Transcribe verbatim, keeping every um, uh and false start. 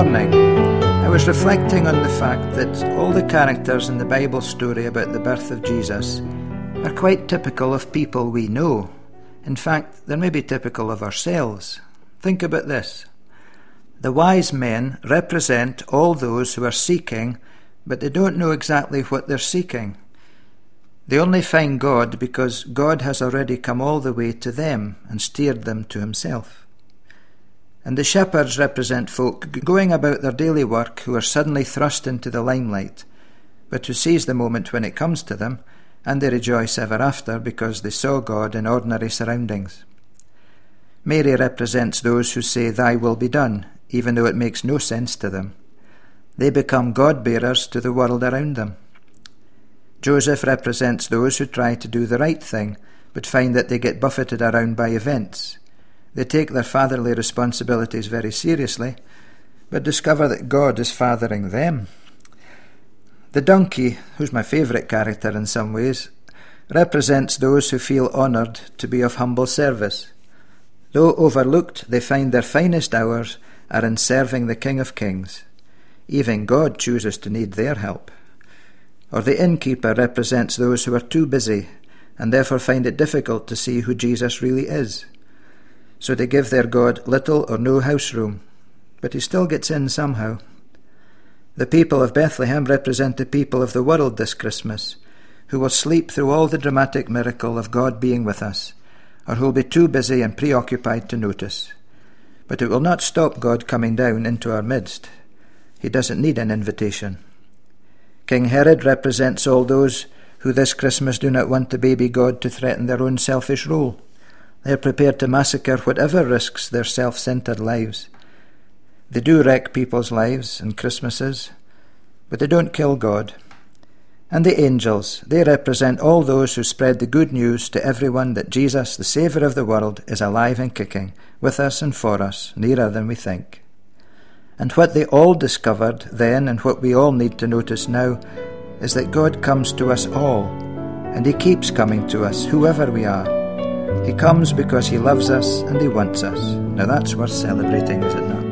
morning, I was reflecting on the fact that all the characters in the Bible story about the birth of Jesus are quite typical of people we know. In fact, they're maybe typical of ourselves. Think about this. The wise men represent all those who are seeking, but they don't know exactly what they're seeking. They only find God because God has already come all the way to them and steered them to himself. And the shepherds represent folk going about their daily work who are suddenly thrust into the limelight, but who seize the moment when it comes to them, and they rejoice ever after because they saw God in ordinary surroundings. Mary represents those who say, "Thy will be done," even though it makes no sense to them. They become God-bearers to the world around them. Joseph represents those who try to do the right thing, but find that they get buffeted around by events. They take their fatherly responsibilities very seriously, but discover that God is fathering them. The donkey, who's my favourite character in some ways, represents those who feel honoured to be of humble service. Though overlooked, they find their finest hours are in serving the King of Kings. Even God chooses to need their help. Or the innkeeper represents those who are too busy and therefore find it difficult to see who Jesus really is. So they give their God little or no house room, but he still gets in somehow. The people of Bethlehem represent the people of the world this Christmas, who will sleep through all the dramatic miracle of God being with us, or who will be too busy and preoccupied to notice. But it will not stop God coming down into our midst. He doesn't need an invitation. King Herod represents all those who this Christmas do not want the baby God to threaten their own selfish role. They are prepared to massacre whatever risks their self-centred lives. They do wreck people's lives and Christmases, but they don't kill God. And the angels, they represent all those who spread the good news to everyone that Jesus, the Saviour of the world, is alive and kicking, with us and for us, nearer than we think. And what they all discovered then, and what we all need to notice now, is that God comes to us all, and he keeps coming to us, whoever we are. He comes because he loves us and he wants us. Now that's worth celebrating, is it not?